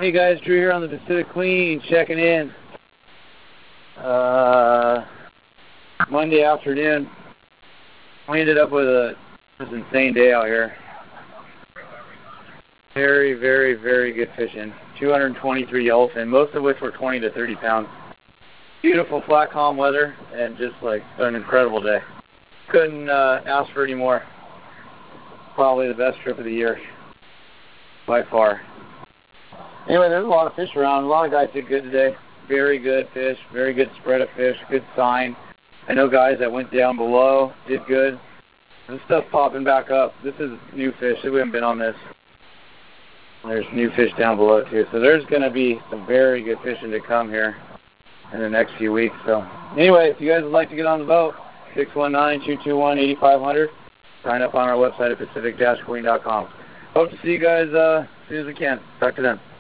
Hey guys, Drew here on the Pacific Queen, checking in. Monday afternoon, we ended up with this insane day out here. Very, very, very good fishing. 223 yellowfin, most of which were 20 to 30 pounds. Beautiful, flat, calm weather, and just like an incredible day. Couldn't ask for any more. Probably the best trip of the year, by far. Anyway, there's a lot of fish around. A lot of guys did good today. Very good fish, very good spread of fish, good sign. I know guys that went down below did good. This stuff's popping back up. This is new fish. We haven't been on this. There's new fish down below too. So there's going to be some very good fishing to come here in the next few weeks. So anyway, if you guys would like to get on the boat, 619-221-8500. Sign up on our website at pacific-queen.com. Hope to see you guys as soon as we can. Talk to them.